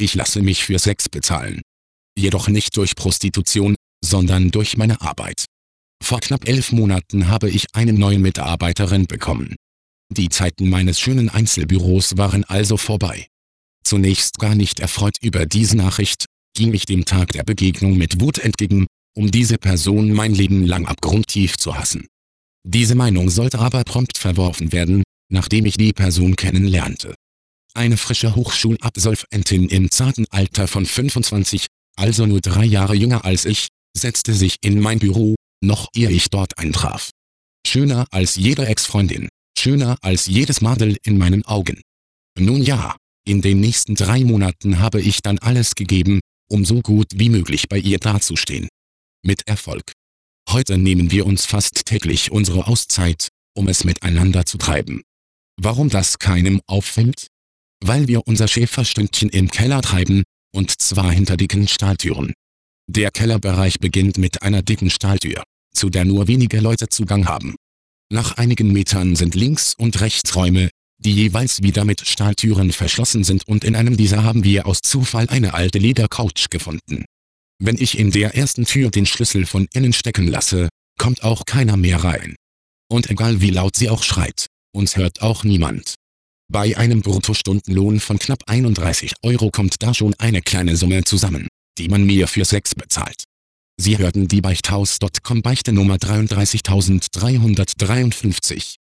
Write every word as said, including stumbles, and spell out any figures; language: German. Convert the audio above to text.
Ich lasse mich für Sex bezahlen. Jedoch nicht durch Prostitution, sondern durch meine Arbeit. Vor knapp elf Monaten habe ich eine neue Mitarbeiterin bekommen. Die Zeiten meines schönen Einzelbüros waren also vorbei. Zunächst gar nicht erfreut über diese Nachricht, ging ich dem Tag der Begegnung mit Wut entgegen, um diese Person mein Leben lang abgrundtief zu hassen. Diese Meinung sollte aber prompt verworfen werden, nachdem ich die Person kennenlernte. Eine frische Hochschulabsolventin im zarten Alter von fünfundzwanzig, also nur drei Jahre jünger als ich, setzte sich in mein Büro, noch ehe ich dort eintraf. Schöner als jede Ex-Freundin, schöner als jedes Madel in meinen Augen. Nun ja, in den nächsten drei Monaten habe ich dann alles gegeben, um so gut wie möglich bei ihr dazustehen. Mit Erfolg. Heute nehmen wir uns fast täglich unsere Auszeit, um es miteinander zu treiben. Warum das keinem auffällt? Weil wir unser Schäferstündchen im Keller treiben, und zwar hinter dicken Stahltüren. Der Kellerbereich beginnt mit einer dicken Stahltür, zu der nur wenige Leute Zugang haben. Nach einigen Metern sind links und rechts Räume, die jeweils wieder mit Stahltüren verschlossen sind, und in einem dieser haben wir aus Zufall eine alte Ledercouch gefunden. Wenn ich in der ersten Tür den Schlüssel von innen stecken lasse, kommt auch keiner mehr rein. Und egal wie laut sie auch schreit, uns hört auch niemand. Bei einem Bruttostundenlohn von knapp einunddreißig Euro kommt da schon eine kleine Summe zusammen, die man mir für Sex bezahlt. Sie hörten die Beichthaus Punkt com Beichte Nummer dreiunddreißigtausenddreihundertdreiundfünfzig.